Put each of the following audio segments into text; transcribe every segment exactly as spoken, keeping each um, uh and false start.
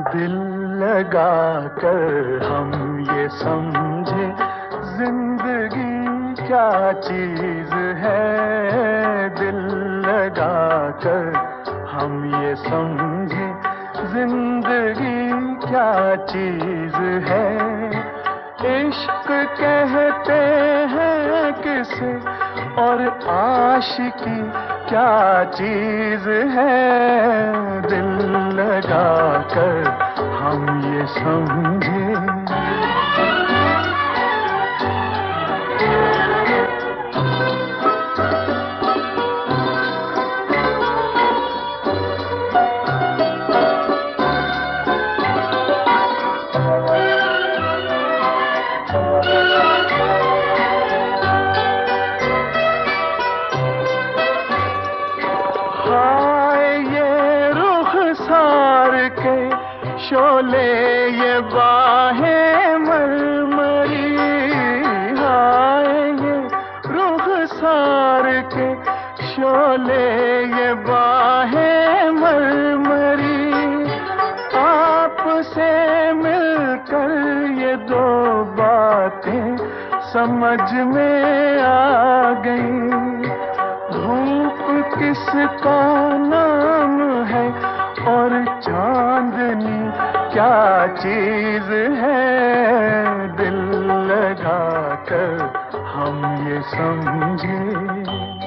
दिल लगा कर हम ये समझे जिंदगी क्या चीज है। दिल लगा कर हम ये समझे जिंदगी क्या चीज है। इश्क कहते हैं किसे और आशिकी क्या चीज है। दिल लगा कर हम ये समझे। शोले ये बाहें मरमरी, हाय ये रुखसार के शोले ये बाहें मरमरी। आपसे मिलकर ये दो बातें समझ में आ गई। धूप किसका नाम है और चांदनी क्या चीज है। दिल लगा कर हम ये समझे।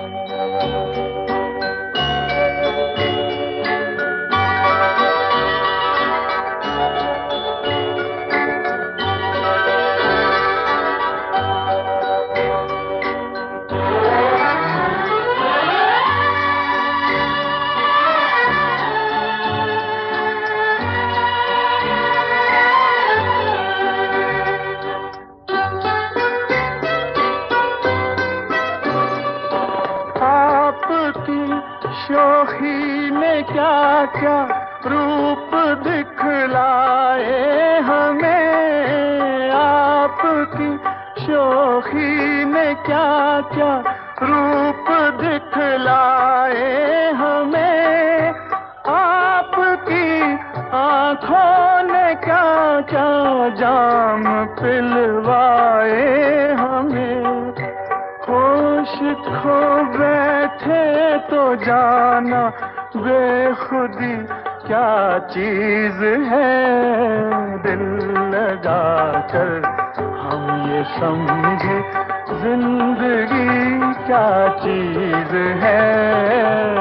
शोखी ने क्या क्या रूप दिखलाए हमें। आपकी शोखी ने क्या क्या रूप दिखलाए हमें। आपकी आंखों ने क्या क्या जाम पिलवाए हमें। होश खो बैठे तो जाना बेखुदी क्या चीज है। दिल लगा कर हम ये समझे जिंदगी क्या चीज है।